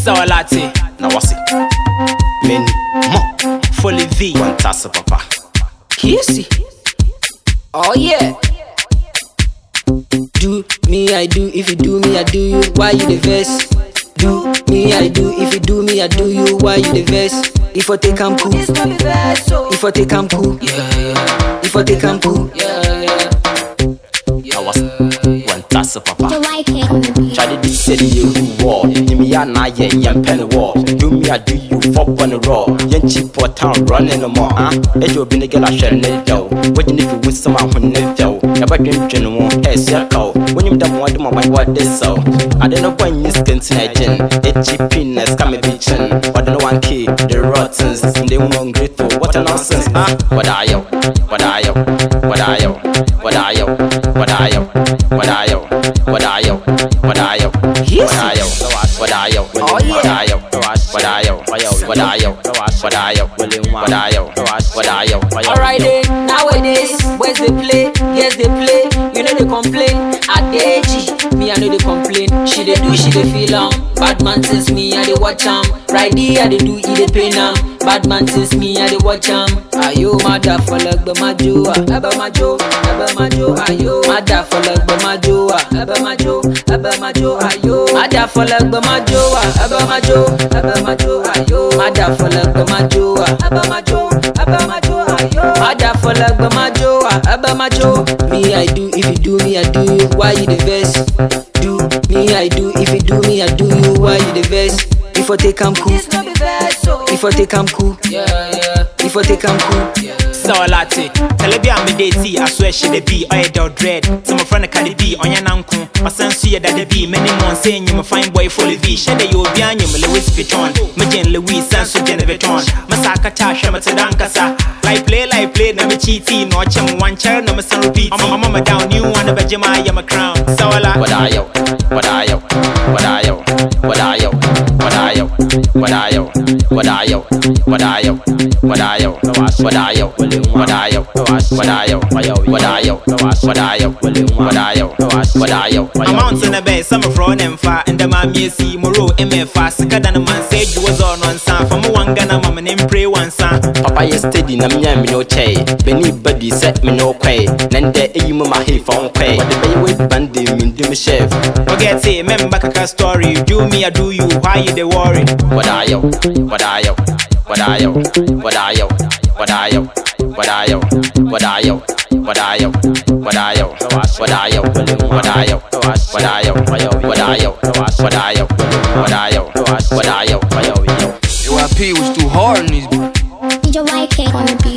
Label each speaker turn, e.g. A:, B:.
A: Sour latte.
B: Now what's it? Many more.
A: Fully V.
B: One task of papa.
A: Kissy. Oh yeah.
C: Do me, I do. If you do me, I do you. Why you the verse? Do me, I do. If you do me, I do you. Why you the verse? If I take I'm cool. If I take I'm cool.
A: Yeah.
C: If I take I'm cool.
A: Yeah.
B: Now what's it? One task of papa. Try to say you war. Me and I yan penny war. Do me, I do you. Fuck on the raw. Yan cheap for town running no more. If you been a girl, I share it down. What you need to with someone who never fell. Never dream general. Hey, circle. When you don't want to my what this so. I don't know when you skin tonight. It's cheapiness coming bitchin'. But no one key. The rottens. They won't great for what a nonsense. What are you? What are you? What are you? What are you? What are you? What are you? What are you? What are you? What are you? What are you? What are you? What are you? What are you? What are you? What are you? What are you?
C: Alright then, nowadays, boys they play, yes they play. You know they complain. At the age, me I know they complain. She they do, she they feel bad man since me I they watch Right there I they do, he they pain Bad man since me I they watch Ayo, mada for like the majoa. Eba majo, ayo. Mada for like the majoa. Eba majo, ayo. Mada for like the majoa. Eba majo, ayo. Mada for like the majoa. Eba majo, ayo. Mada for like the majoa. Eba majo. Me I do, if you do me I do you. Why you the best? Do me I do, if you do me I do you. Why you the best? If I take I'm cool. If I take I'm cool.
A: Yeah.
C: If I take I'm cool.
A: Sour latte. Calabia me daty. I swear she the be. Oya del dread. To my friend Cardi B. On your nanko. My son see that the be. Many more saying you my fine boy fully V. Shade you behind you. My Louis Vuitton. My Jen Louis Sansu Geneviton. Masaka Tasha Matadankasa. Like play. Na me cheating. No chum one chair. No me son repeat. Mama down. You want to bet I am a crown. Sour latte.
B: What are you? What are you? What are you? What are you? What are you? What are you? What are you? What are you? What are you? What are you? What are you? What are you? What are you? What are you? What are you? What are you?
A: I'm out in the bay, some of Ron and Far, and the mammy see Moro MFA, sicker than a man said you was on son from one Ghana, mamma named Pray one son. Papa,
B: you steady, na me no che. Benny buddy set me no quay. Nande, you my hay phone quay. What the bay with bandy mean to me chef.
A: Forget it, remember a story. Do me, I do you, why you the worry?
B: What are you? What are you? What are you? What are you? What are you? What are you? What are you? What are you? What are you? What are you? What are you? What are you? What are you? What are you? What are you? What are you?
D: Yo, IP was too hard on these.
E: Did you like it on the beat?